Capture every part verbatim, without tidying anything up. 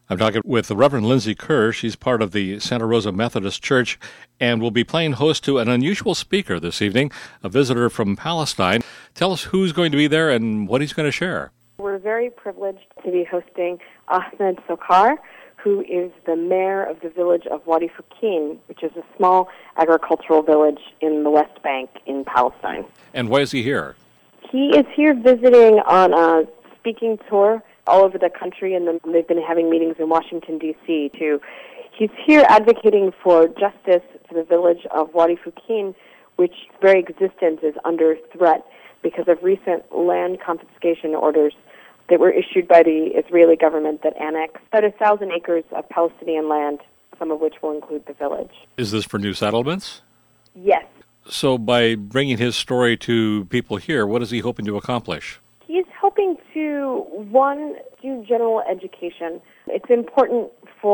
I'm talking with the Reverend Lindsay Kerr. She's part of the Santa Rosa Methodist Church and will be playing host to an unusual speaker this evening, a visitor from Palestine. Tell us who's going to be there and what he's going to share. We're very privileged to be hosting Ahmed Sokar, who is the mayor of the village of Wadi Fukin, which is a small agricultural village in the West Bank in Palestine. And why is he here? He is here visiting on a speaking tour all over the country, and then they've been having meetings in Washington, D C too. He's here advocating for justice for the village of Wadi Fukin, which very existence is under threat because of recent land confiscation orders that were issued by the Israeli government that annexed about a thousand acres of Palestinian land, some of which will include the village. Is this for new settlements? Yes. So by bringing his story to people here, what is he hoping to accomplish? He's hoping to, one, do general education. It's important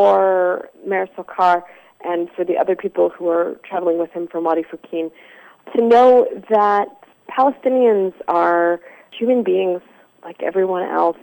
for Mayor Sokar and for the other people who are traveling with him from Wadi Fukin to know that Palestinians are human beings like everyone else,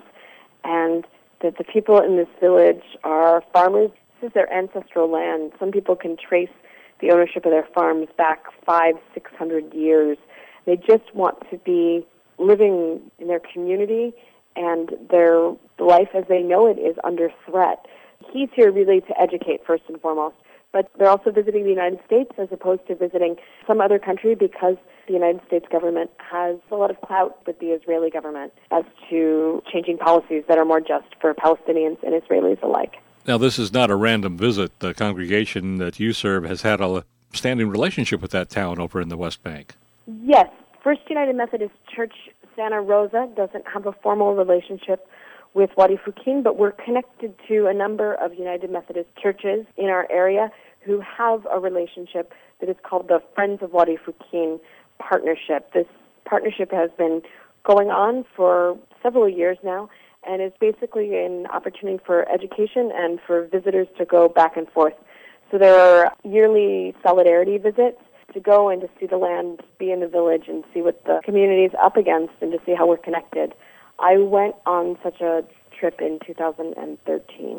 and that the people in this village are farmers. This is their ancestral land. Some people can trace the ownership of their farms back five, six hundred years. They just want to be living in their community, and their life as they know it is under threat. He's here really to educate first and foremost, but they're also visiting the United States as opposed to visiting some other country because the United States government has a lot of clout with the Israeli government as to changing policies that are more just for Palestinians and Israelis alike. Now, this is not a random visit. The congregation that you serve has had a standing relationship with that town over in the West Bank. Yes. First United Methodist Church Santa Rosa doesn't have a formal relationship with Wadi Fukin, but we're connected to a number of United Methodist churches in our area who have a relationship that is called the Friends of Wadi Fukin Partnership. This partnership has been going on for several years now, and is basically an opportunity for education and for visitors to go back and forth. So there are yearly solidarity visits to go and to see the land, be in the village, and see what the community is up against and to see how we're connected. I went on such a trip in two thousand thirteen.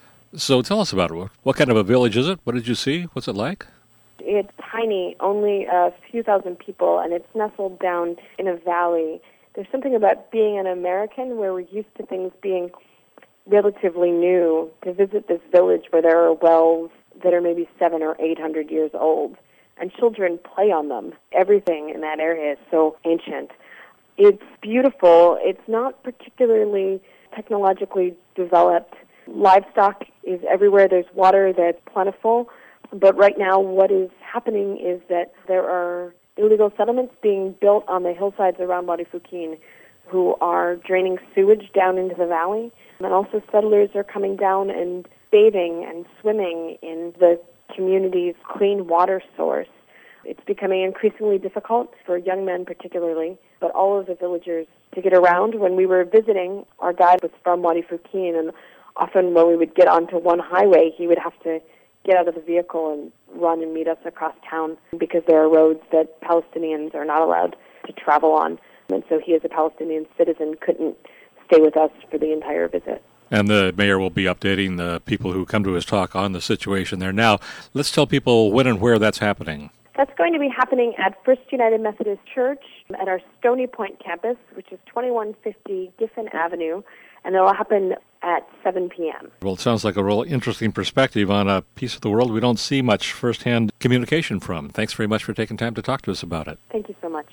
So tell us about it. What kind of a village is it? What did you see? What's it like? It's tiny, only a few thousand people, and it's nestled down in a valley. There's something about being an American where we're used to things being relatively new. To visit this village where there are wells that are maybe seven or eight hundred years old, and children play on them. Everything in that area is so ancient. It's beautiful. It's not particularly technologically developed. Livestock is everywhere. There's water that's plentiful. But right now what is happening is that there are illegal settlements being built on the hillsides around Wadi Fukin who are draining sewage down into the valley. And also settlers are coming down and bathing and swimming in the community's clean water source. It's becoming increasingly difficult for young men particularly, but all of the villagers to get around. When we were visiting, our guide was from Wadi Fukin, and often when we would get onto one highway, he would have to get out of the vehicle and run and meet us across town because there are roads that Palestinians are not allowed to travel on. And so he, as a Palestinian citizen, couldn't stay with us for the entire visit. And the mayor will be updating the people who come to his talk on the situation there. Now, let's tell people when and where that's happening. That's going to be happening at First United Methodist Church at our Stony Point campus, which is twenty-one fifty Giffen Avenue, and it will happen at seven p.m. Well, it sounds like a real interesting perspective on a piece of the world we don't see much firsthand communication from. Thanks very much for taking time to talk to us about it. Thank you so much.